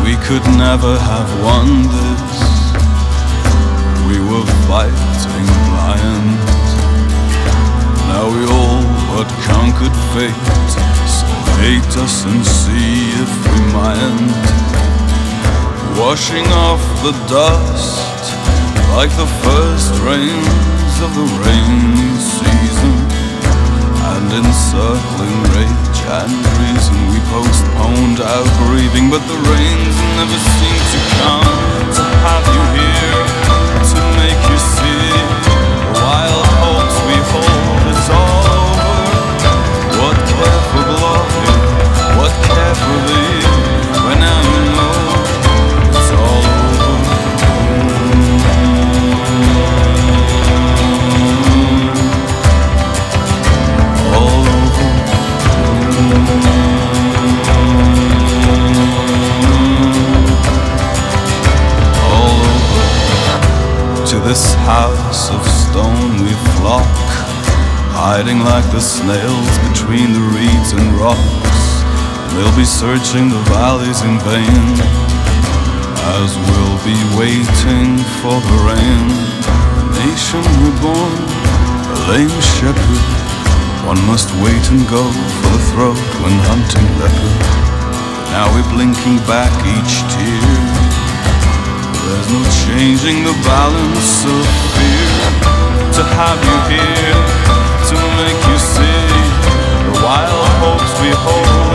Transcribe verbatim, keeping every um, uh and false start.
We could never have won this. We were fighting blind. Now we all but conquered fate. So hate us and see if we mind. Washing off the dust like the first rains of the rainy season. And encircling rage and reason, we postponed our grieving, but the rains never seem to come. To have you here, to make you see the wild hopes we hold is all over. What care for glory, what care for thee, when now you know it's all over. All over. All over. To this house of stone we flock, hiding like the snails between the reeds and rocks. They'll be searching the valleys in vain, as we'll be waiting for the rain. Nation reborn, a lame shepherd, one must wait and go for the throat when hunting leopard. Now we're blinking back each tear. There's no changing the balance of fear. To have you here, to make you see the wild hopes we hold